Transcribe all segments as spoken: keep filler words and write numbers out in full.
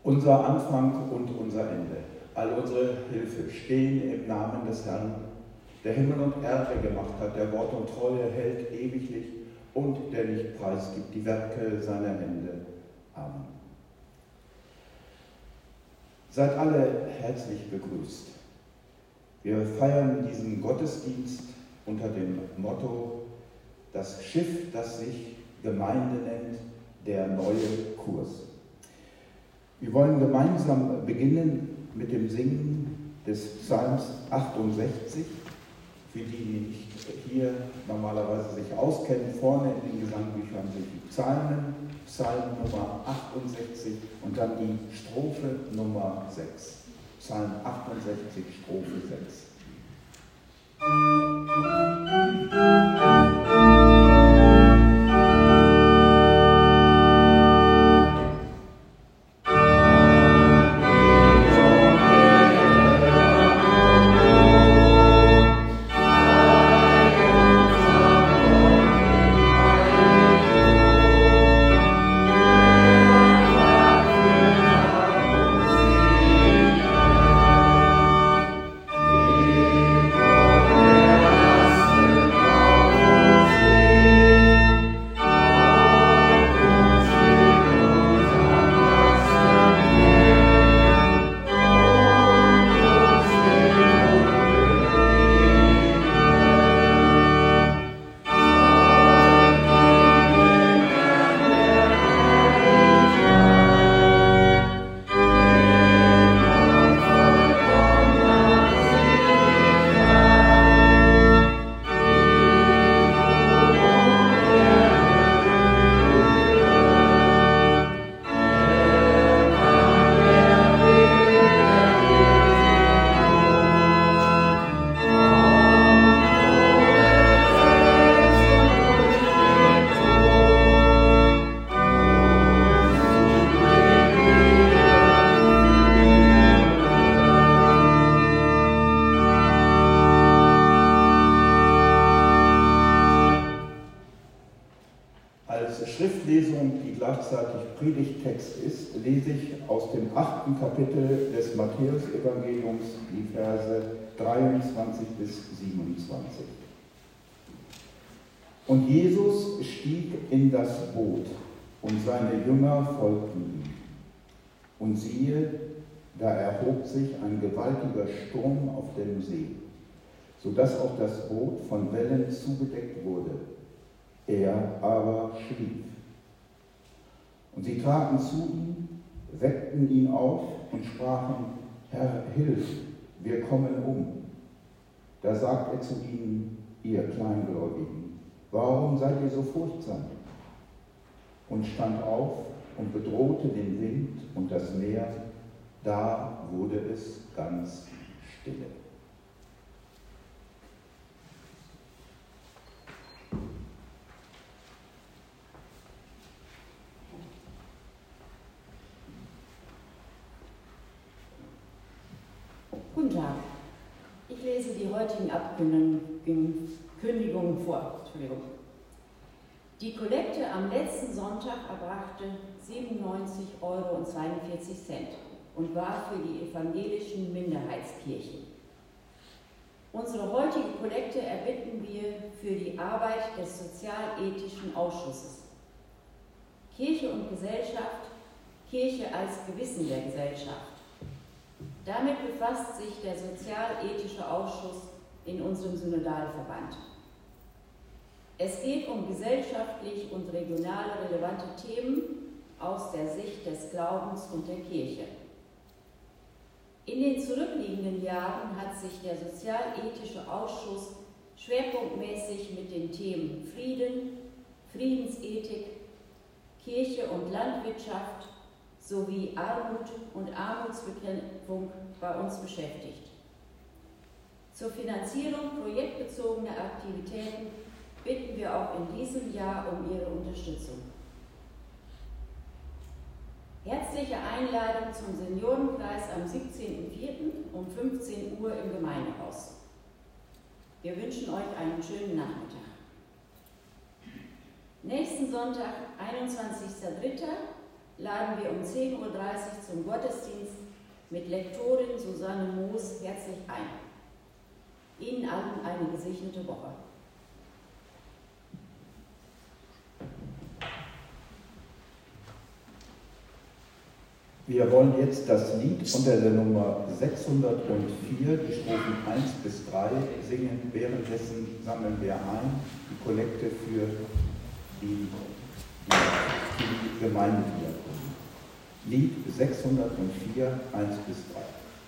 Unser Anfang und unser Ende, all unsere Hilfe stehen im Namen des Herrn, der Himmel und Erde gemacht hat, der Wort und Treue hält ewiglich und der nicht preisgibt die Werke seiner Hände. Amen. Seid alle herzlich begrüßt. Wir feiern diesen Gottesdienst unter dem Motto: Das Schiff, das sich Gemeinde nennt, der neue Kurs. Wir wollen gemeinsam beginnen mit dem Singen des Psalms achtundsechzig. Für die, die nicht hier normalerweise sich auskennen, vorne in den Gesangbüchern sind die Psalmen, Psalm Nummer achtundsechzig und dann die Strophe Nummer sechs. Psalm achtundsechzig, Strophe sechs. Predigttext ist, lese ich aus dem achten Kapitel des Matthäus-Evangeliums die Verse dreiundzwanzig bis siebenundzwanzig. Und Jesus stieg in das Boot, und seine Jünger folgten ihm. Und siehe, da erhob sich ein gewaltiger Sturm auf dem See, so dass auch das Boot von Wellen zugedeckt wurde. Er aber schlief. Und sie traten zu ihm, weckten ihn auf und sprachen: Herr, hilf, wir kommen um. Da sagt er zu ihnen: Ihr Kleingläubigen, warum seid ihr so furchtsam? Und stand auf und bedrohte den Wind und das Meer. Da wurde es ganz stille. Guten Tag. Ich lese die heutigen Abkündigungen vor. Entschuldigung. Die Kollekte am letzten Sonntag erbrachte siebenundneunzig Euro zweiundvierzig und war für die evangelischen Minderheitskirchen. Unsere heutige Kollekte erbitten wir für die Arbeit des Sozialethischen Ausschusses. Kirche und Gesellschaft, Kirche als Gewissen der Gesellschaft. Damit befasst sich der Sozialethische Ausschuss in unserem Synodalverband. Es geht um gesellschaftlich und regional relevante Themen aus der Sicht des Glaubens und der Kirche. In den zurückliegenden Jahren hat sich der Sozialethische Ausschuss schwerpunktmäßig mit den Themen Frieden, Friedensethik, Kirche und Landwirtschaft sowie Armut und Armutsbekämpfung bei uns beschäftigt. Zur Finanzierung projektbezogener Aktivitäten bitten wir auch in diesem Jahr um Ihre Unterstützung. Herzliche Einladung zum Seniorenkreis am siebzehnten vierten um fünfzehn Uhr im Gemeindehaus. Wir wünschen euch einen schönen Nachmittag. Nächsten Sonntag, einundzwanzigsten dritten laden wir um zehn Uhr dreißig zum Gottesdienst mit Lektorin Susanne Moos herzlich ein. Ihnen allen eine gesegnete Woche. Wir wollen jetzt das Lied unter der Nummer sechshundertvier, die Strophen eins bis drei, singen. Währenddessen sammeln wir ein die Kollekte für die, die, die Gemeindediakonie. Lied sechshundertvier, eins bis drei.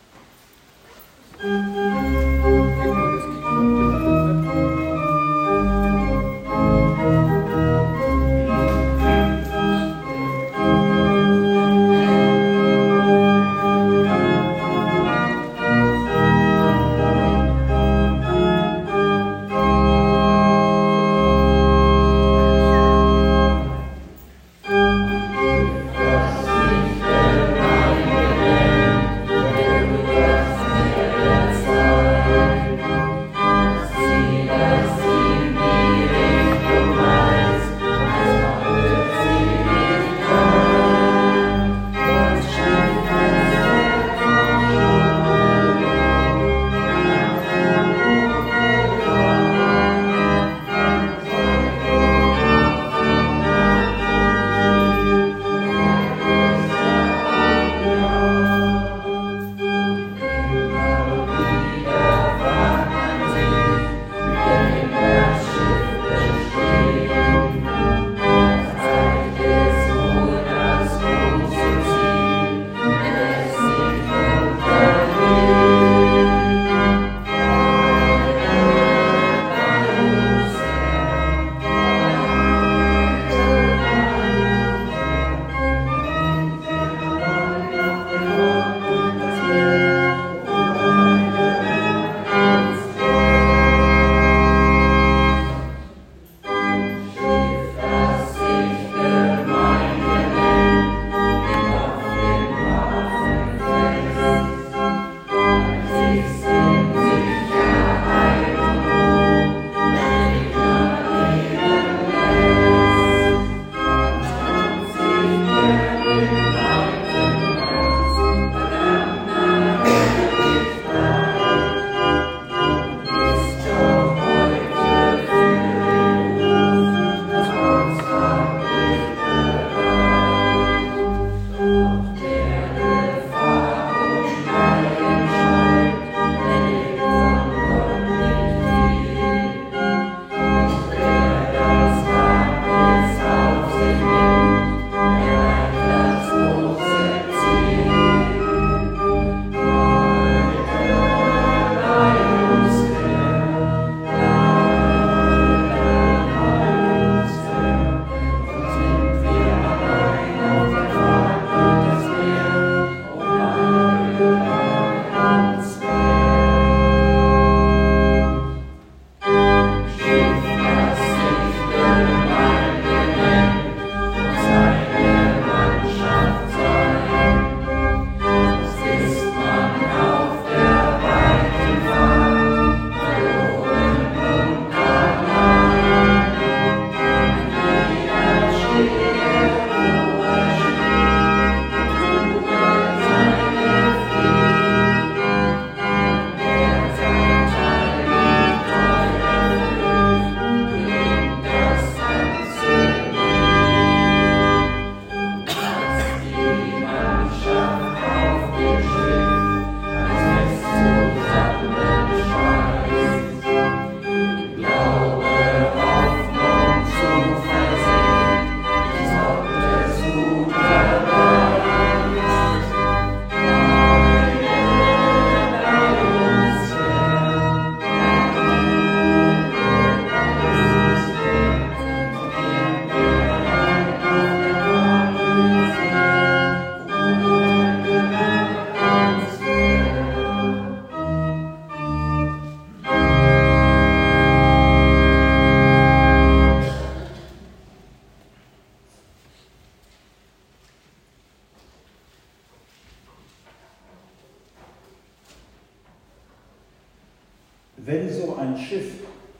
Wenn so ein Schiff,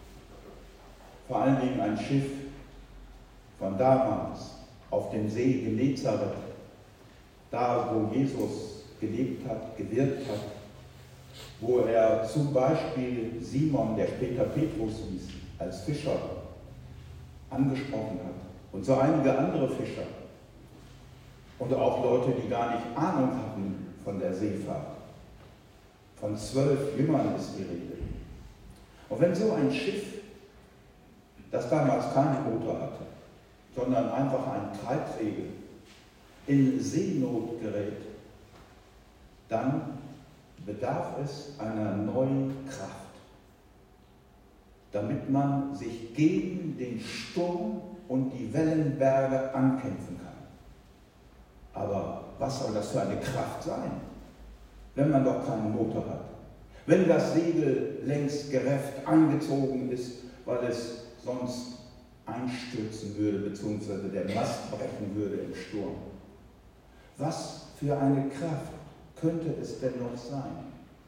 vor allen Dingen ein Schiff von damals, auf dem See Genezareth da wo Jesus gelebt hat, gewirkt hat, wo er zum Beispiel Simon, der später Petrus hieß, als Fischer angesprochen hat und so einige andere Fischer und auch Leute, die gar nicht Ahnung hatten von der Seefahrt. Von zwölf Jüngern ist die Rede. Und wenn so ein Schiff, das damals keinen Motor hatte, sondern einfach ein Treibwege, in Seenot gerät, dann bedarf es einer neuen Kraft, damit man sich gegen den Sturm und die Wellenberge ankämpfen kann. Aber was soll das für eine Kraft sein, wenn man doch keinen Motor hat? Wenn das Segel längst gerefft eingezogen ist, weil es sonst einstürzen würde, beziehungsweise der Mast brechen würde im Sturm. Was für eine Kraft könnte es denn noch sein?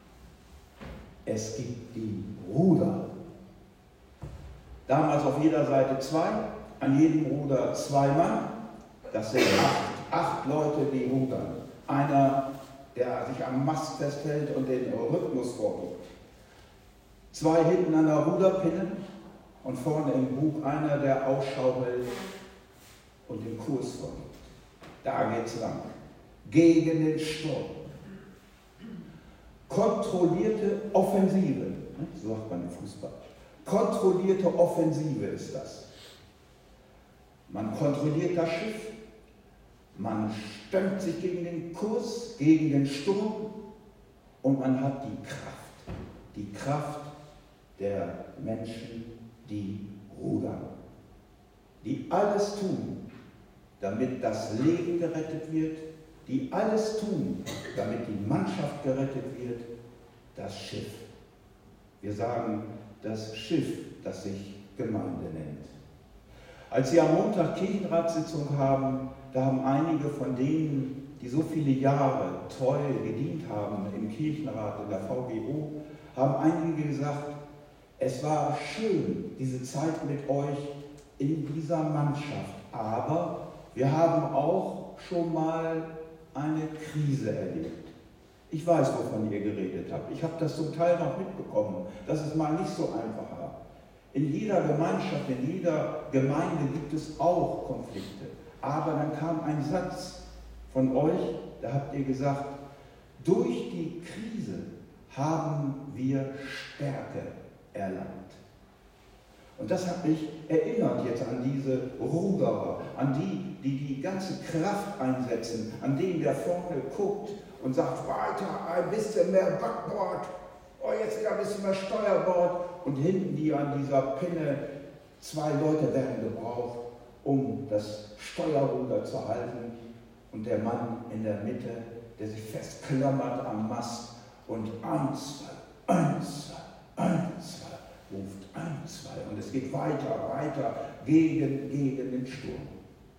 Es gibt die Ruder. Damals auf jeder Seite zwei, an jedem Ruder zwei Mann. Das sind acht, acht Leute, die rudern. Einer, der sich am Mast festhält und den Rhythmus vorgibt. Zwei hinten an der Ruderpinne und vorne im Bug einer, der Ausschau hält und den Kurs vorgibt. Da geht's lang. Gegen den Sturm. Kontrollierte Offensive, so sagt man im Fußball. Kontrollierte Offensive ist das. Man kontrolliert das Schiff, man stemmt sich gegen den Kurs, gegen den Sturm und man hat die Kraft, die Kraft der Menschen, die rudern, die alles tun, damit das Leben gerettet wird, die alles tun, damit die Mannschaft gerettet wird, das Schiff. Wir sagen, das Schiff, das sich Gemeinde nennt. Als Sie am Montag Kirchenratssitzung haben, da haben einige von denen, die so viele Jahre treu gedient haben im Kirchenrat, in der V G O, haben einige gesagt, es war schön, diese Zeit mit euch in dieser Mannschaft, aber wir haben auch schon mal eine Krise erlebt. Ich weiß, wovon ihr geredet habt. Ich habe das zum Teil noch mitbekommen, dass es mal nicht so einfach war. In jeder Gemeinschaft, in jeder Gemeinde gibt es auch Konflikte. Aber dann kam ein Satz von euch, da habt ihr gesagt, durch die Krise haben wir Stärke erlangt. Und das hat mich erinnert jetzt an diese Ruderer, an die, die die ganze Kraft einsetzen, an den, der vorne guckt und sagt, weiter, ein bisschen mehr Backbord, oh, jetzt wieder ein bisschen mehr Steuerbord. Und hinten die an dieser Pinne, zwei Leute werden gebraucht, um das Steuerruder zu halten. Und der Mann in der Mitte, der sich festklammert am Mast und eins, zwei, eins, zwei, eins, zwei. Ruft ein, zwei und es geht weiter, weiter gegen, gegen den Sturm.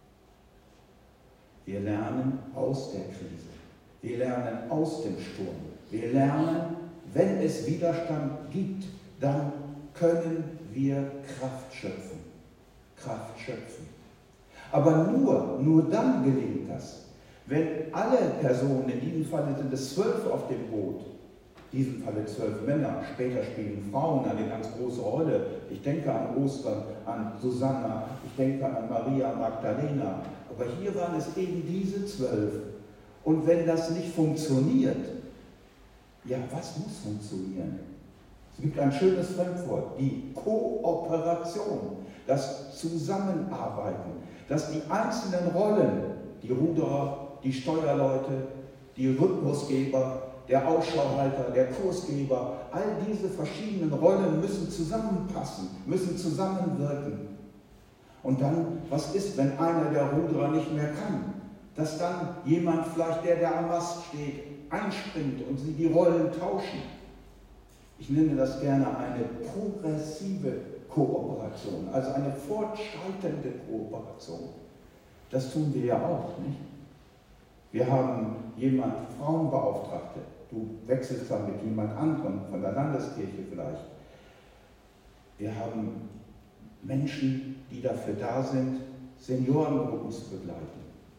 Wir lernen aus der Krise, wir lernen aus dem Sturm, wir lernen, wenn es Widerstand gibt, dann können wir Kraft schöpfen, Kraft schöpfen. Aber nur, nur dann gelingt das, wenn alle Personen, in diesem Fall sind es zwölf auf dem Boot, in diesem Falle zwölf Männer, später spielen Frauen eine ganz große Rolle. Ich denke an Ostern, an Susanna, ich denke an Maria Magdalena. Aber hier waren es eben diese zwölf. Und wenn das nicht funktioniert, ja, was muss funktionieren? Es gibt ein schönes Fremdwort, die Kooperation, das Zusammenarbeiten, dass die einzelnen Rollen, die Ruderer, die Steuerleute, die Rhythmusgeber, der Ausschauhalter, der Kursgeber, all diese verschiedenen Rollen müssen zusammenpassen, müssen zusammenwirken. Und dann, was ist, wenn einer der Ruderer nicht mehr kann? Dass dann jemand, vielleicht der, der am Mast steht, einspringt und sie die Rollen tauschen. Ich nenne das gerne eine progressive Kooperation, also eine fortschreitende Kooperation. Das tun wir ja auch, nicht? Wir haben jemand, Frauenbeauftragte, du wechselst dann mit jemand anderem, von der Landeskirche vielleicht. Wir haben Menschen, die dafür da sind, Seniorengruppen zu begleiten.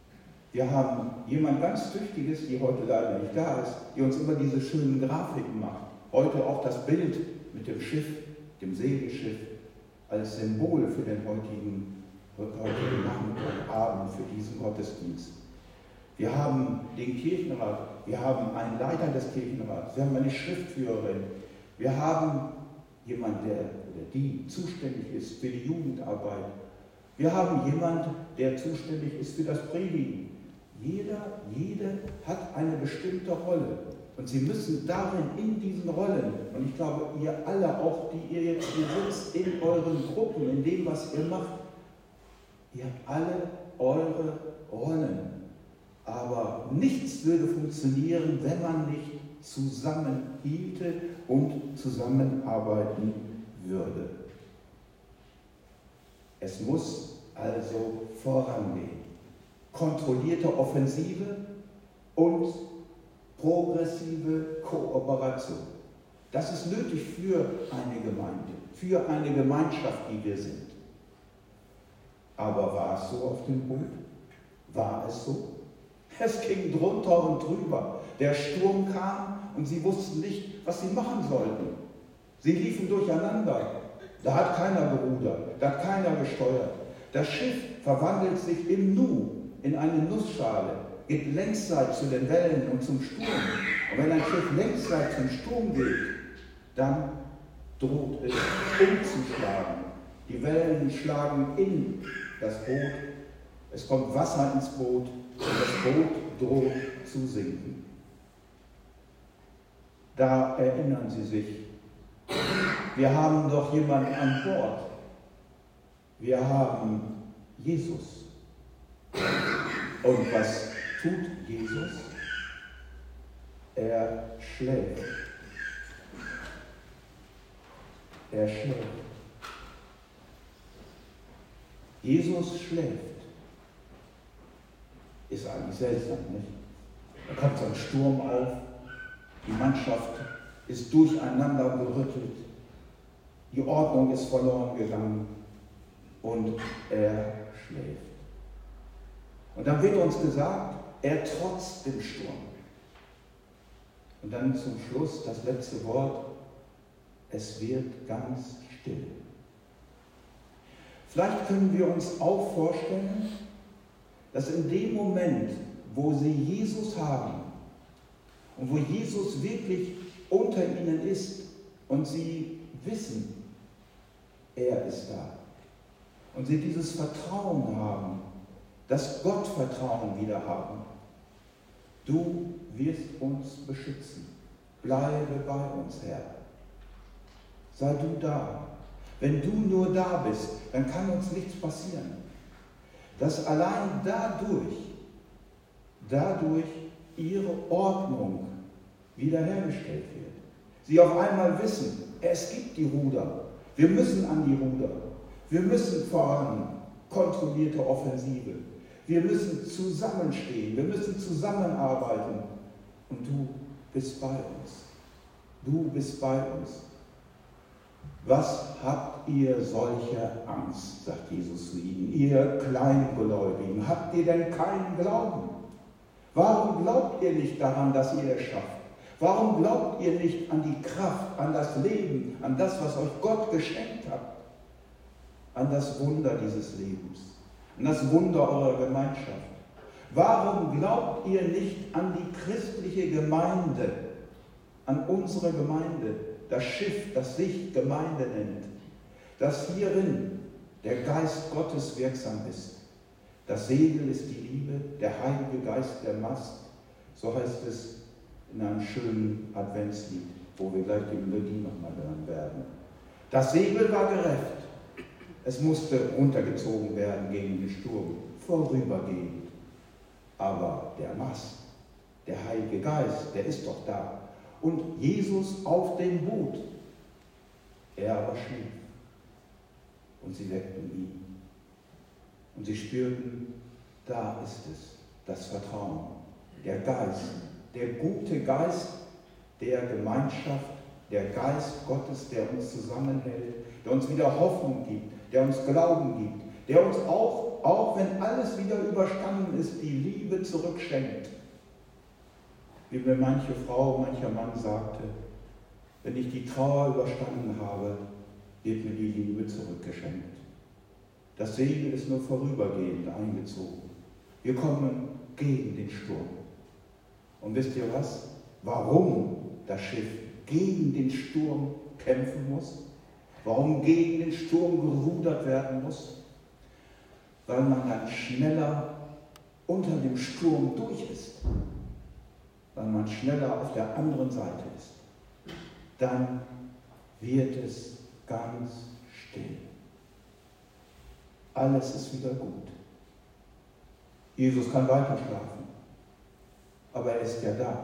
Wir haben jemand ganz Tüchtiges, die heute leider nicht da ist, die uns immer diese schönen Grafiken macht. Heute auch das Bild mit dem Schiff, dem Segelschiff, als Symbol für den heutigen, heutigen Nachmittag, Abend, für diesen Gottesdienst. Wir haben den Kirchenrat, wir haben einen Leiter des Kirchenrats, wir haben eine Schriftführerin, wir haben jemanden, der oder die zuständig ist für die Jugendarbeit. Wir haben jemanden, der zuständig ist für das Predigen. Jeder, jede hat eine bestimmte Rolle. Und Sie müssen darin, in diesen Rollen, und ich glaube, ihr alle, auch die ihr jetzt hier sitzt, in euren Gruppen, in dem, was ihr macht, ihr habt alle eure Rollen. Aber nichts würde funktionieren, wenn man nicht zusammenhielte und zusammenarbeiten würde. Es muss also vorangehen. Kontrollierte Offensive und progressive Kooperation. Das ist nötig für eine Gemeinde, für eine Gemeinschaft, die wir sind. Aber war es so auf dem Boot? War es so? Es ging drunter und drüber. Der Sturm kam und sie wussten nicht, was sie machen sollten. Sie liefen durcheinander. Da hat keiner gerudert, da hat keiner gesteuert. Das Schiff verwandelt sich im Nu in eine Nussschale, geht längsseitig zu den Wellen und zum Sturm. Und wenn ein Schiff längsseitig zum Sturm geht, dann droht es umzuschlagen. Die Wellen schlagen in das Boot, es kommt Wasser ins Boot und das Boot droht zu sinken. Da erinnern Sie sich, wir haben doch jemanden an Bord. Wir haben Jesus. Und was tut Jesus? Er schläft. Er schläft. Jesus schläft. Ist eigentlich seltsam, nicht? Da kommt so ein Sturm auf, die Mannschaft ist durcheinander gerüttelt, die Ordnung ist verloren gegangen und er schläft. Und dann wird uns gesagt, er trotzt dem Sturm. Und dann zum Schluss das letzte Wort, es wird ganz still. Vielleicht können wir uns auch vorstellen, dass in dem Moment, wo sie Jesus haben und wo Jesus wirklich unter ihnen ist und sie wissen, er ist da und sie dieses Vertrauen haben, das Gottvertrauen wieder haben. Du wirst uns beschützen. Bleibe bei uns, Herr. Sei du da. Wenn du nur da bist, dann kann uns nichts passieren. Dass allein dadurch, dadurch ihre Ordnung wiederhergestellt wird. Sie auf einmal wissen, es gibt die Ruder. Wir müssen an die Ruder. Wir müssen voran. Kontrollierte Offensive. Wir müssen zusammenstehen. Wir müssen zusammenarbeiten. Und du bist bei uns. Du bist bei uns. Was habt ihr solche Angst, sagt Jesus zu ihnen, ihr Kleingläubigen, habt ihr denn keinen Glauben? Warum glaubt ihr nicht daran, dass ihr es schafft? Warum glaubt ihr nicht an die Kraft, an das Leben, an das, was euch Gott geschenkt hat? An das Wunder dieses Lebens, an das Wunder eurer Gemeinschaft. Warum glaubt ihr nicht an die christliche Gemeinde, an unsere Gemeinde, das Schiff, das sich Gemeinde nennt, dass hierin der Geist Gottes wirksam ist? Das Segel ist die Liebe, der Heilige Geist der Mast, so heißt es in einem schönen Adventslied, wo wir gleich die Melodie nochmal hören werden. Das Segel war gerefft. Es musste runtergezogen werden gegen den Sturm, vorübergehend. Aber der Mast, der Heilige Geist, der ist doch da. Und Jesus auf dem Boot. Er aber schlief. Und sie weckten ihn. Und sie spürten, da ist es, das Vertrauen, der Geist, der gute Geist der Gemeinschaft, der Geist Gottes, der uns zusammenhält, der uns wieder Hoffnung gibt, der uns Glauben gibt, der uns auch, auch wenn alles wieder überstanden ist, die Liebe zurückschenkt. Wie mir manche Frau, mancher Mann sagte, wenn ich die Trauer überstanden habe, wird mir die Liebe zurückgeschenkt. Das Segel ist nur vorübergehend eingezogen. Wir kommen gegen den Sturm. Und wisst ihr was? Warum das Schiff gegen den Sturm kämpfen muss? Warum gegen den Sturm gerudert werden muss? Weil man dann schneller unter dem Sturm durch ist. Weil man schneller auf der anderen Seite ist. Dann wird es ganz still. Alles ist wieder gut. Jesus kann weiter schlafen, aber er ist ja da.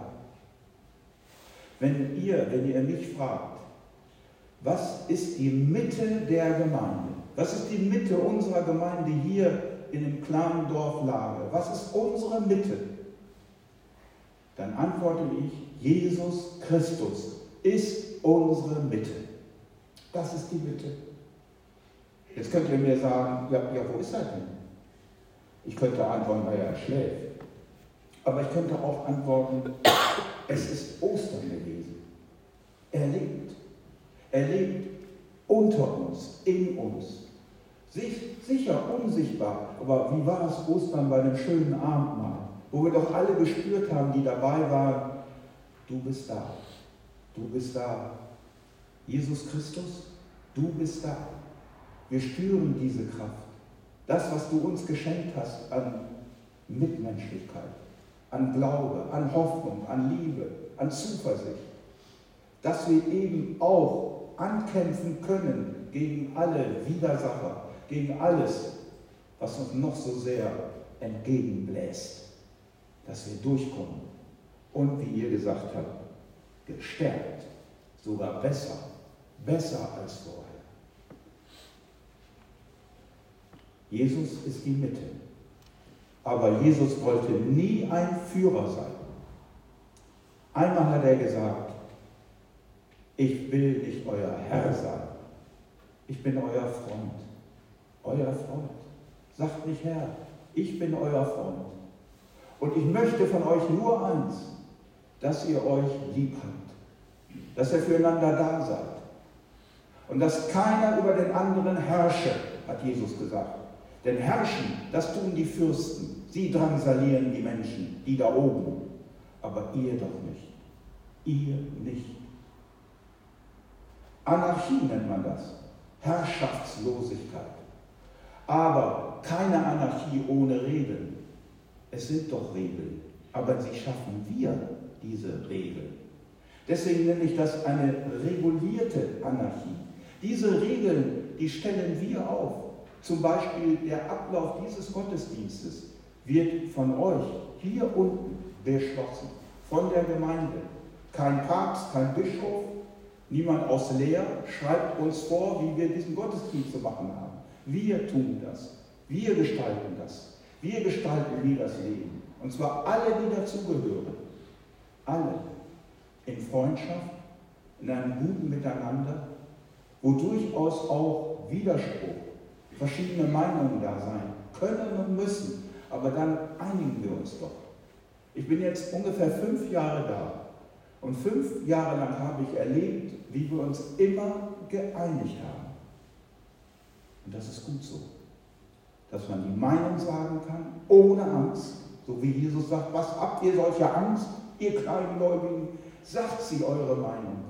Wenn ihr, wenn ihr mich fragt, was ist die Mitte der Gemeinde? Was ist die Mitte unserer Gemeinde hier in dem kleinen Dorf Lage? Was ist unsere Mitte? Dann antworte ich, Jesus Christus ist unsere Mitte. Das ist die Mitte. Jetzt könnt ihr mir sagen, ja, ja, wo ist er denn? Ich könnte antworten, naja, er schläft. Aber ich könnte auch antworten, es ist Ostern gewesen. Er lebt. Er lebt unter uns, in uns. Sich, sicher unsichtbar, aber wie war es Ostern bei dem schönen Abendmahl, wo wir doch alle gespürt haben, die dabei waren, du bist da, du bist da. Jesus Christus, du bist da. Wir spüren diese Kraft. Das, was du uns geschenkt hast an Mitmenschlichkeit, an Glaube, an Hoffnung, an Liebe, an Zuversicht. Dass wir eben auch ankämpfen können gegen alle Widersacher, gegen alles, was uns noch so sehr entgegenbläst. Dass wir durchkommen und, wie ihr gesagt habt, gestärkt, sogar besser, besser als vorher. Jesus ist die Mitte. Aber Jesus wollte nie ein Führer sein. Einmal hat er gesagt, ich will nicht euer Herr sein. Ich bin euer Freund. Euer Freund. Sagt nicht Herr, ich bin euer Freund. Und ich möchte von euch nur eins, dass ihr euch lieb habt. Dass ihr füreinander da seid. Und dass keiner über den anderen herrsche, hat Jesus gesagt. Denn herrschen, das tun die Fürsten. Sie drangsalieren die Menschen, die da oben. Aber ihr doch nicht. Ihr nicht. Anarchie nennt man das. Herrschaftslosigkeit. Aber keine Anarchie ohne Regeln. Es sind doch Regeln. Aber sie schaffen wir diese Regeln. Deswegen nenne ich das eine regulierte Anarchie. Diese Regeln, die stellen wir auf. Zum Beispiel der Ablauf dieses Gottesdienstes wird von euch hier unten beschlossen, von der Gemeinde. Kein Papst, kein Bischof, niemand aus Leer schreibt uns vor, wie wir diesen Gottesdienst zu machen haben. Wir tun das, wir gestalten das, wir gestalten wie das Leben. Und zwar alle, die dazugehören. Alle. In Freundschaft, in einem guten Miteinander, wo durchaus auch Widerspruch, verschiedene Meinungen da sein können und müssen, aber dann einigen wir uns doch. Ich bin jetzt ungefähr fünf Jahre da und fünf Jahre lang habe ich erlebt, wie wir uns immer geeinigt haben. Und das ist gut so, dass man die Meinung sagen kann, ohne Angst, so wie Jesus sagt, was habt ihr solche Angst, ihr Kleingläubigen, sagt sie eure Meinung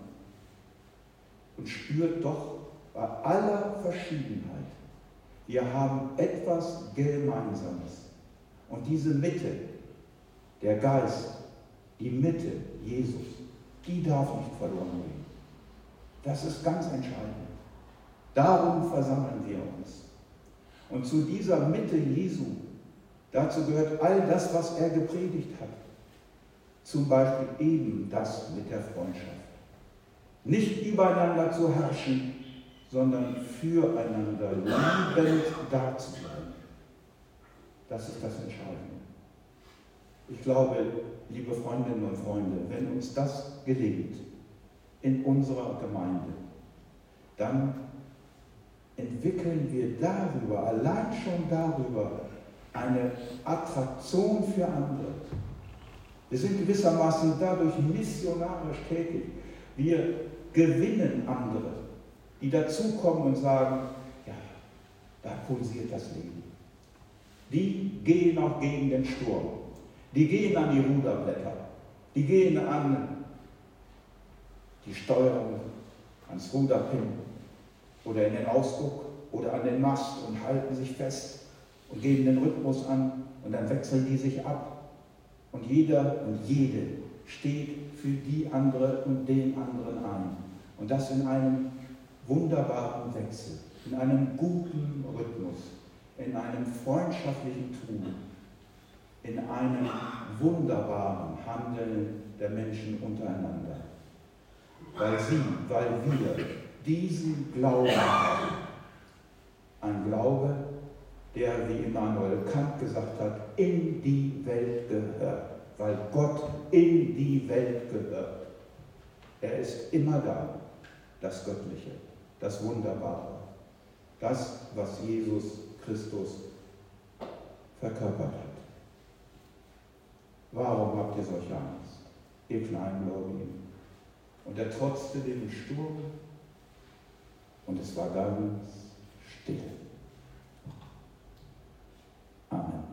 und spürt doch bei aller Verschiedenheit, wir haben etwas Gemeinsames. Und diese Mitte, der Geist, die Mitte, Jesus, die darf nicht verloren gehen. Das ist ganz entscheidend. Darum versammeln wir uns. Und zu dieser Mitte Jesu, dazu gehört all das, was er gepredigt hat. Zum Beispiel eben das mit der Freundschaft. Nicht übereinander zu herrschen, sondern füreinander liebend da zu sein. Das ist das Entscheidende. Ich glaube, liebe Freundinnen und Freunde, wenn uns das gelingt in unserer Gemeinde, dann entwickeln wir darüber, allein schon darüber, eine Attraktion für andere. Wir sind gewissermaßen dadurch missionarisch tätig. Wir gewinnen andere, die dazukommen und sagen, ja, da pulsiert das Leben. Die gehen auch gegen den Sturm. Die gehen an die Ruderblätter. Die gehen an die Steuerung, ans Ruderpin oder in den Ausguck oder an den Mast und halten sich fest und geben den Rhythmus an und dann wechseln die sich ab. Und jeder und jede steht für die andere und den anderen ein. Und das in einem wunderbaren Wechsel, in einem guten Rhythmus, in einem freundschaftlichen Tun, in einem wunderbaren Handeln der Menschen untereinander. Weil sie, weil wir diesen Glauben haben, ein Glaube, der, wie Immanuel Kant gesagt hat, in die Welt gehört, weil Gott in die Welt gehört. Er ist immer da, das Göttliche, das Wunderbare, das, was Jesus Christus verkörpert hat. Warum habt ihr solche Angst, ihr Kleingläubigen? Und er trotzte dem Sturm und es war ganz still. Amen.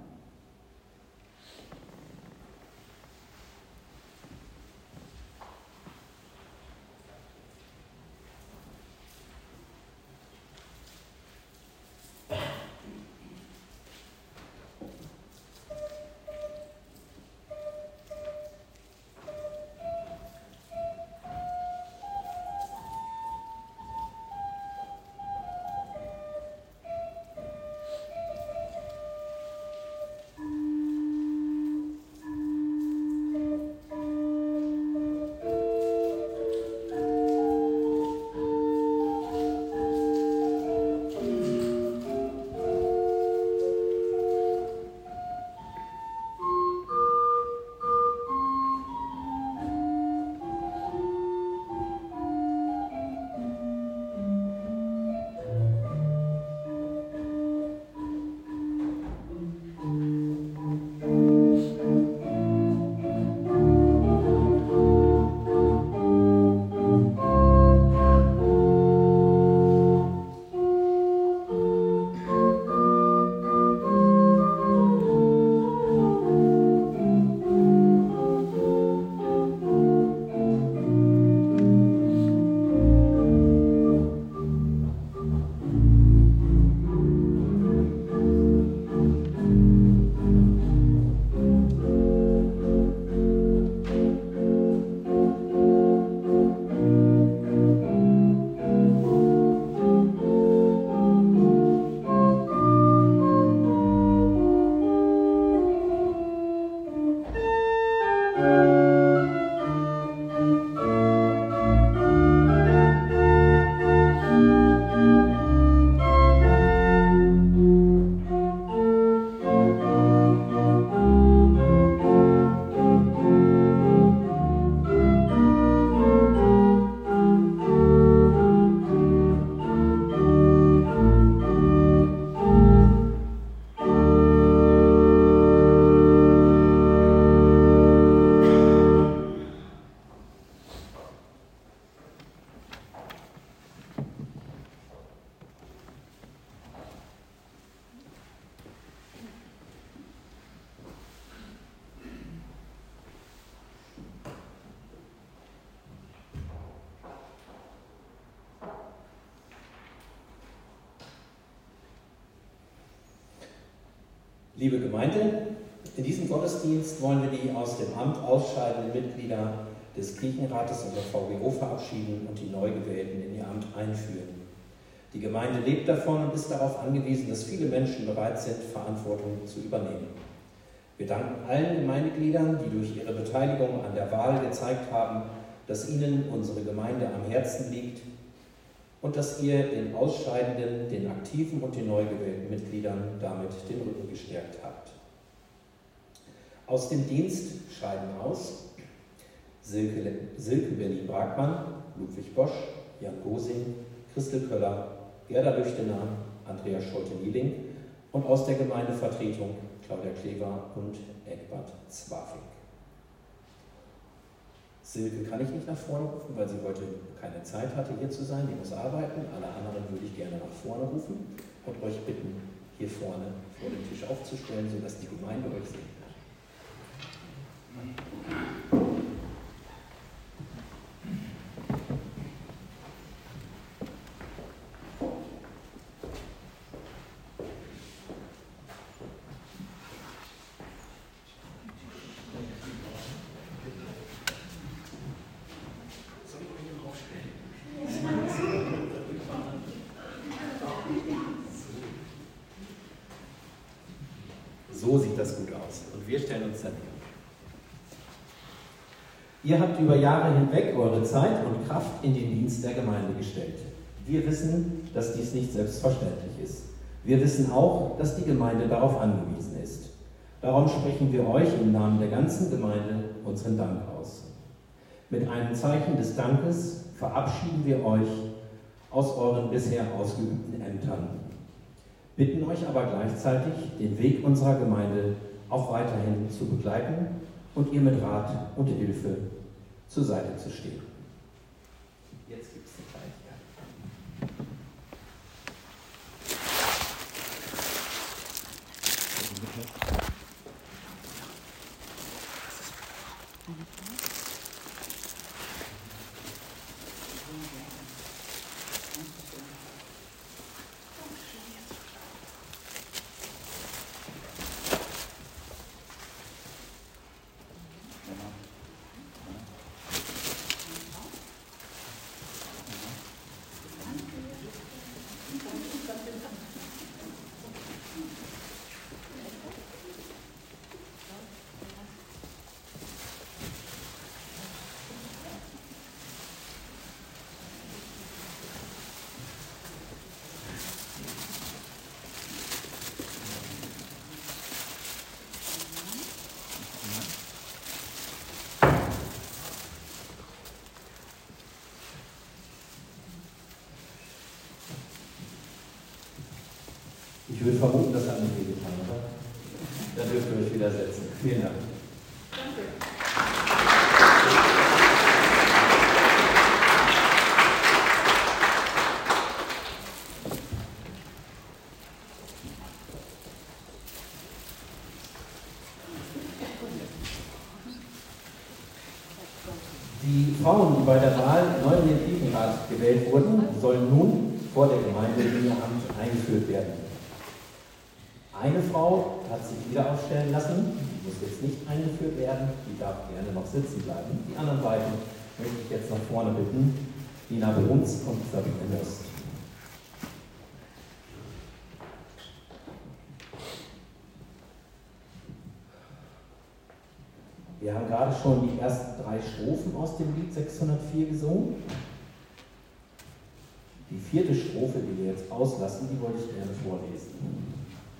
Liebe Gemeinde, in diesem Gottesdienst wollen wir die aus dem Amt ausscheidenden Mitglieder des Kirchenrates und der V G O verabschieden und die Neugewählten in ihr Amt einführen. Die Gemeinde lebt davon und ist darauf angewiesen, dass viele Menschen bereit sind, Verantwortung zu übernehmen. Wir danken allen Gemeindegliedern, die durch ihre Beteiligung an der Wahl gezeigt haben, dass ihnen unsere Gemeinde am Herzen liegt und dass ihr den Ausscheidenden, den aktiven und den neu gewählten Mitgliedern damit den Rücken gestärkt habt. Aus dem Dienst scheiden aus Silke, Silke Berlin-Bragmann, Ludwig Bosch, Jan Gosing, Christel Köller, Gerda Lüchtener, Andrea Scholte-Nieling und aus der Gemeindevertretung Claudia Klever und Egbert Zwafing. Silke kann ich nicht nach vorne rufen, weil sie heute keine Zeit hatte, hier zu sein. Die muss arbeiten. Alle anderen würde ich gerne nach vorne rufen und euch bitten, hier vorne vor dem Tisch aufzustellen, sodass die Gemeinde euch sehen kann. So sieht das gut aus. Und wir stellen uns daneben. Ihr habt über Jahre hinweg eure Zeit und Kraft in den Dienst der Gemeinde gestellt. Wir wissen, dass dies nicht selbstverständlich ist. Wir wissen auch, dass die Gemeinde darauf angewiesen ist. Darum sprechen wir euch im Namen der ganzen Gemeinde unseren Dank aus. Mit einem Zeichen des Dankes verabschieden wir euch aus euren bisher ausgeübten Ämtern, bitten euch aber gleichzeitig, den Weg unserer Gemeinde auch weiterhin zu begleiten und ihr mit Rat und Hilfe zur Seite zu stehen. Jetzt gibt es eine Kleinigkeit. Ich würde vermuten, das hat nicht wehgetan, oder? Dann dürft ihr euch wieder setzen. Vielen Dank. Danke. Die Frauen, die bei der Wahl neu in den Kirchenrat gewählt wurden, sollen nun vor der Gemeinde in ihr Amt eingeführt werden. Eine Frau hat sich wieder aufstellen lassen, die muss jetzt nicht eingeführt werden, die darf gerne noch sitzen bleiben. Die anderen beiden möchte ich jetzt nach vorne bitten, Nina Bruns und Sabine Möst. Wir haben gerade schon die ersten drei Strophen aus dem Lied sechshundertvier gesungen. Die vierte Strophe, die wir jetzt auslassen, die wollte ich gerne vorlesen.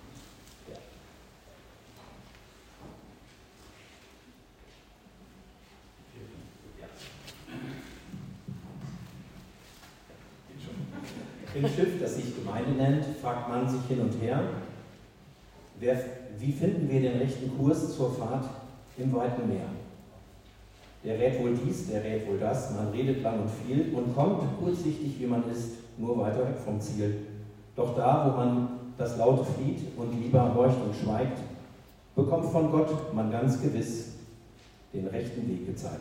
Im Schiff, das sich Gemeinde nennt, fragt man sich hin und her, wer, wie finden wir den rechten Kurs zur Fahrt im weiten Meer? Der rät wohl dies, der rät wohl das, man redet lang und viel und kommt, kurzsichtig wie man ist, nur weiter weg vom Ziel. Doch da, wo man das Laute flieht und lieber horcht und schweigt, bekommt von Gott man ganz gewiss den rechten Weg gezeigt.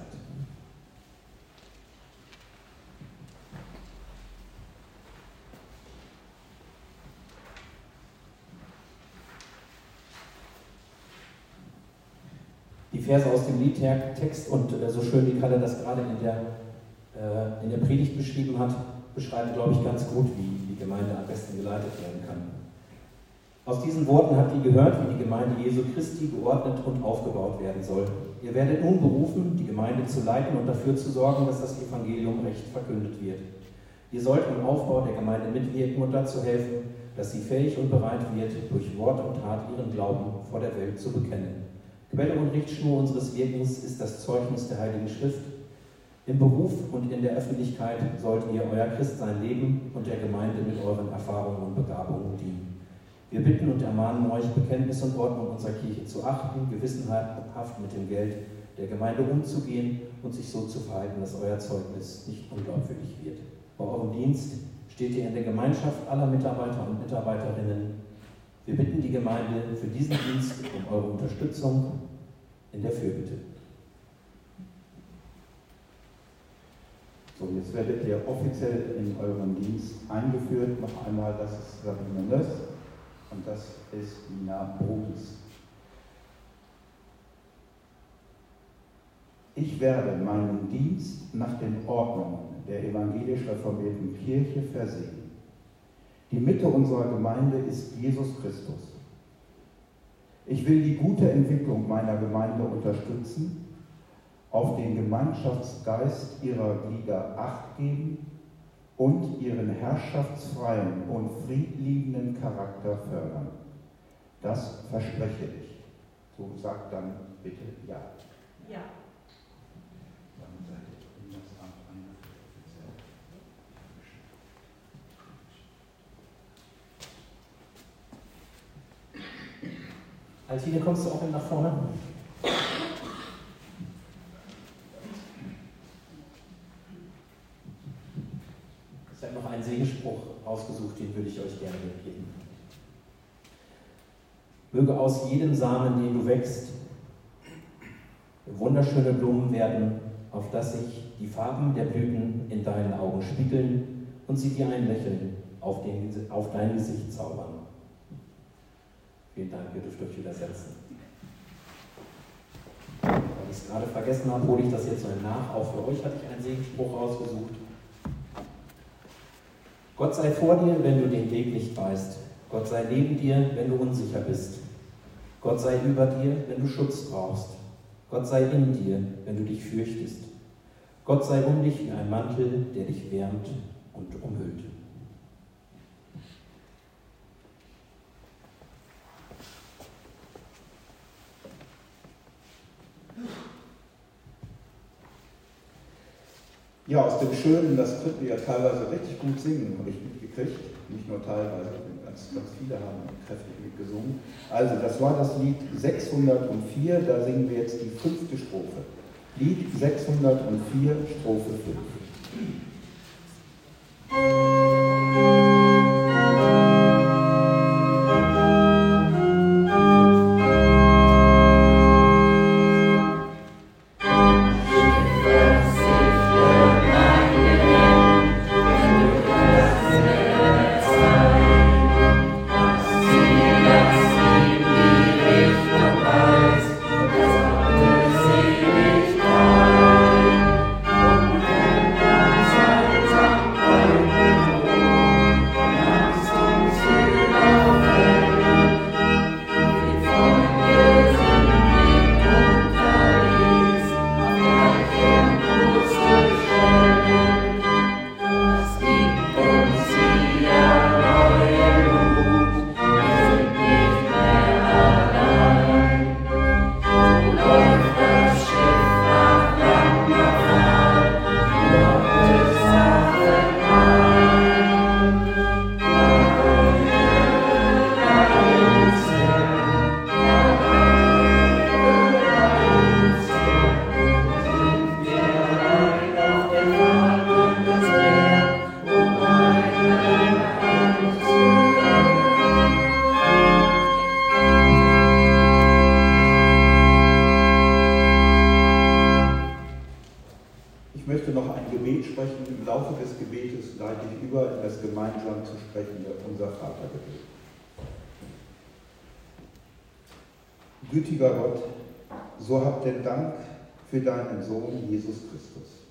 Die Verse aus dem Liedtext und äh, so schön wie Kalle das gerade in der, äh, in der Predigt beschrieben hat, beschreiben, glaube ich, ganz gut, wie die Gemeinde am besten geleitet werden kann. Aus diesen Worten habt ihr gehört, wie die Gemeinde Jesu Christi geordnet und aufgebaut werden soll. Ihr werdet nun berufen, die Gemeinde zu leiten und dafür zu sorgen, dass das Evangelium recht verkündet wird. Ihr sollt im Aufbau der Gemeinde mitwirken und dazu helfen, dass sie fähig und bereit wird, durch Wort und Tat ihren Glauben vor der Welt zu bekennen. Quelle und Richtschnur unseres Wirkens ist das Zeugnis der Heiligen Schrift, Im Beruf und in der Öffentlichkeit sollt ihr euer Christsein leben und der Gemeinde mit euren Erfahrungen und Begabungen dienen. Wir bitten und ermahnen euch, Bekenntnis und Ordnung unserer Kirche zu achten, gewissenhaft mit dem Geld der Gemeinde umzugehen und sich so zu verhalten, dass euer Zeugnis nicht unglaubwürdig wird. Bei eurem Dienst steht ihr in der Gemeinschaft aller Mitarbeiter und Mitarbeiterinnen. Wir bitten die Gemeinde für diesen Dienst um eure Unterstützung in der Fürbitte. So, jetzt werdet ihr offiziell in euren Dienst eingeführt. Noch einmal, das ist Sabine Nöss und das ist Nina Bruns. Ich werde meinen Dienst nach den Ordnungen der evangelisch reformierten Kirche versehen. Die Mitte unserer Gemeinde ist Jesus Christus. Ich will die gute Entwicklung meiner Gemeinde unterstützen, auf den Gemeinschaftsgeist ihrer Glieder Acht geben und ihren herrschaftsfreien und friedliebenden Charakter fördern. Das verspreche ich. So sagt dann bitte ja. Ja. Dann seid ihr in das Amt eingeführt. Altine, kommst du auch mit nach vorne? Ich habe noch einen Segensspruch ausgesucht, den würde ich euch gerne mitgeben. Möge aus jedem Samen, den du wächst, wunderschöne Blumen werden, auf dass sich die Farben der Blüten in deinen Augen spiegeln und sie dir ein Lächeln auf, den, auf dein Gesicht zaubern. Vielen Dank, ihr dürft euch wieder setzen. Weil ich es gerade vergessen habe, hole ich das jetzt mal nach. Auch für euch hatte ich einen Segensspruch ausgesucht. Gott sei vor dir, wenn du den Weg nicht weißt. Gott sei neben dir, wenn du unsicher bist. Gott sei über dir, wenn du Schutz brauchst. Gott sei in dir, wenn du dich fürchtest. Gott sei um dich wie ein Mantel, der dich wärmt und umhüllt. Ja, aus dem Schönen, das könnt ihr ja teilweise richtig gut singen, habe ich mitgekriegt. Nicht nur teilweise, ganz, ganz viele haben kräftig mitgesungen. Also, das war das Lied sechshundertvier, da singen wir jetzt die fünfte Strophe. Lied sechshundertvier, Strophe fünf. Gütiger Gott, so habt den Dank für deinen Sohn Jesus Christus,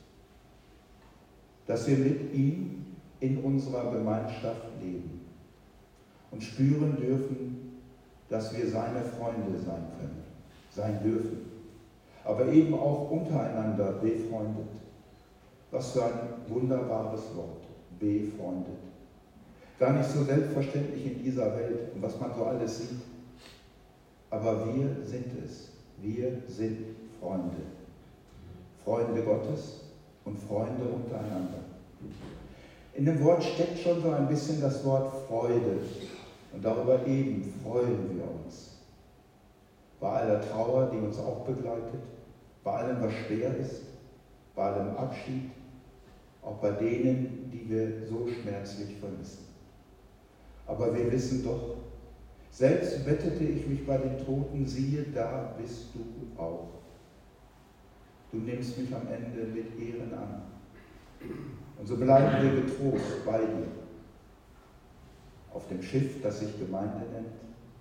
dass wir mit ihm in unserer Gemeinschaft leben und spüren dürfen, dass wir seine Freunde sein können, sein dürfen, aber eben auch untereinander befreundet. Was für ein wunderbares Wort, befreundet. Gar nicht so selbstverständlich in dieser Welt und was man so alles sieht. Aber wir sind es. Wir sind Freunde. Freunde Gottes, und Freunde untereinander. In dem Wort steckt schon so ein bisschen das Wort Freude und darüber eben freuen wir uns. Bei aller Trauer, die uns auch begleitet, bei allem, was schwer ist, bei allem Abschied, auch bei denen, die wir so schmerzlich vermissen. Aber wir wissen doch, selbst wettete ich mich bei den Toten, siehe, da bist du auch. Du nimmst mich am Ende mit Ehren an. Und so bleiben wir getrost bei dir. Auf dem Schiff, das sich Gemeinde nennt,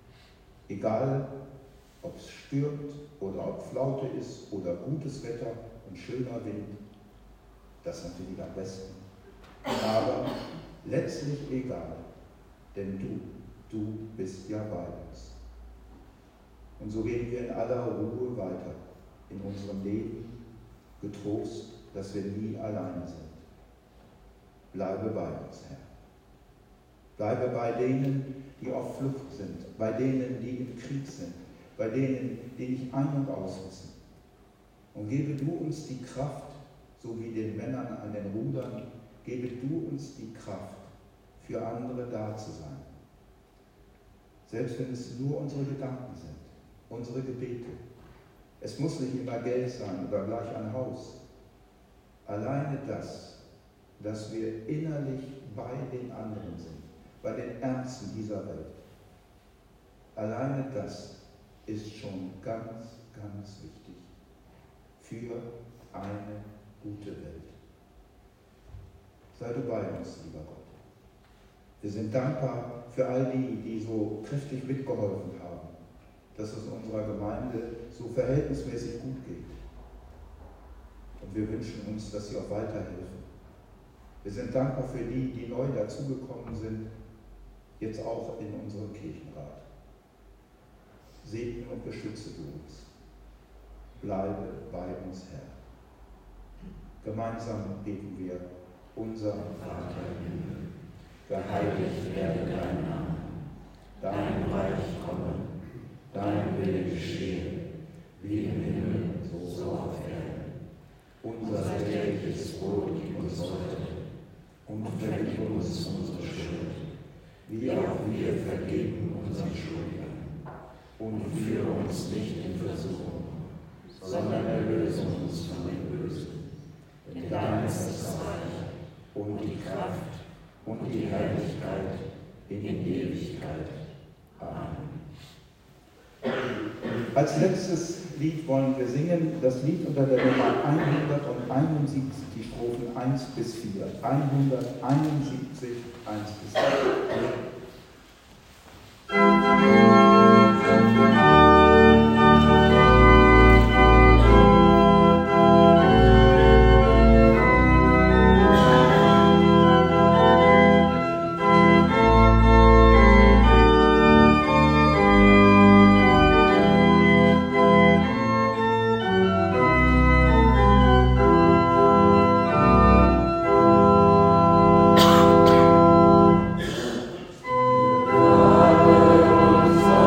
egal ob es stürmt oder ob Flaute ist oder gutes Wetter und schöner Wind, das natürlich am besten. Aber letztlich egal, denn du, du bist ja bei uns. Und so gehen wir in aller Ruhe weiter in unserem Leben, getrost, dass wir nie alleine sind. Bleibe bei uns, Herr. Bleibe bei denen, die auf Flucht sind, bei denen, die im Krieg sind, bei denen, die nicht ein- und auswissen. Und gebe du uns die Kraft, so wie den Männern an den Rudern, gebe du uns die Kraft, für andere da zu sein. Selbst wenn es nur unsere Gedanken sind, unsere Gebete. Es muss nicht immer Geld sein oder gleich ein Haus. Alleine das, dass wir innerlich bei den anderen sind, bei den Ärmsten dieser Welt. Alleine das ist schon ganz, ganz wichtig für eine gute Welt. Sei du bei uns, lieber Gott. Wir sind dankbar für all die, die so kräftig mitgeholfen haben, dass es unserer Gemeinde so verhältnismäßig gut geht. Und wir wünschen uns, dass sie auch weiterhelfen. Wir sind dankbar für die, die neu dazugekommen sind, jetzt auch in unserem Kirchenrat. Segne und beschütze du uns. Bleibe bei uns, Herr. Gemeinsam beten wir, unser Vater im Himmel, geheiligt werde dein Name, dein Reich komme, dein Wille geschehe, wie im Himmel, so auf Erden. Unser tägliches Brot gib uns heute und vergib uns unsere Schuld, wie auch wir vergeben unseren Schuldigern. Und führe uns nicht in Versuchung, sondern erlöse uns von dem Bösen. Denn dein ist das Reich und die Kraft und die Herrlichkeit in Ewigkeit. Amen. Als letztes Lied wollen wir singen, das Lied unter der Nummer hunderteinundsiebzig, die Strophen eins bis vier. hunderteinundsiebzig, eins bis vier. Vater unser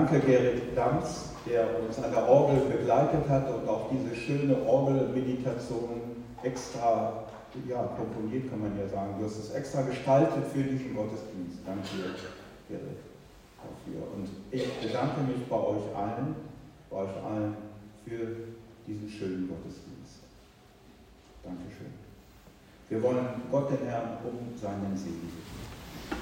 danke Gerrit Dams, der uns an der Orgel begleitet hat und auch diese schöne Orgelmeditation extra ja, komponiert, kann man ja sagen. Du hast es extra gestaltet für diesen Gottesdienst. Danke dir, Gerrit, dafür. Und ich bedanke mich bei euch allen, bei euch allen für diesen schönen Gottesdienst. Dankeschön. Wir wollen Gott, den Herrn, um seinen Segen bitten.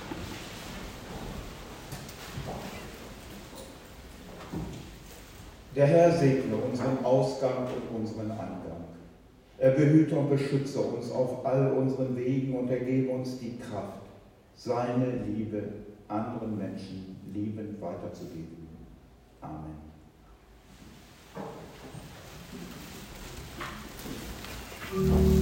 Der Herr segne unseren Ausgang und unseren Eingang. Er behüte und beschütze uns auf all unseren Wegen und er gebe uns die Kraft, seine Liebe anderen Menschen liebend weiterzugeben. Amen. Thank you.